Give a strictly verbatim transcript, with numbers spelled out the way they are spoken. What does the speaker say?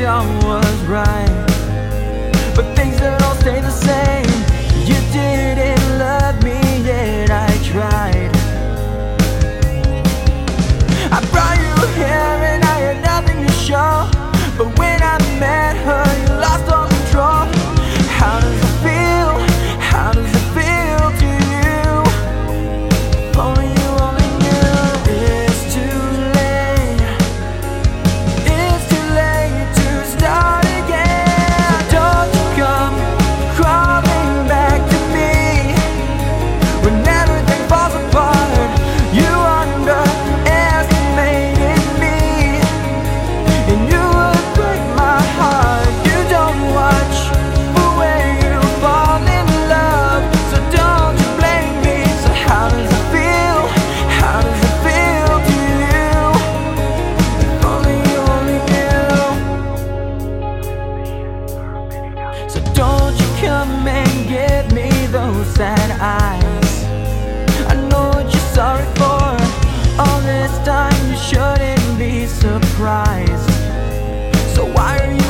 all was right, but things don't all stay the same. You didn't love me, yet I tried. I brought you here and I had nothing to show, but when I met her, you lost all control. How does it feel? How does it feel to you? Only you, only you. It's too late. It's too late to start again. So don't you come crawling back to me when everything falls apart. You underestimated me, and you would break my heart. You don't watch the way you fall in love, so don't you blame me. So how does it feel? How does it feel to you? Only you, only you. So don't you come and give me those sad eyes. I know what you're sorry for. All this time you shouldn't be surprised. So why are you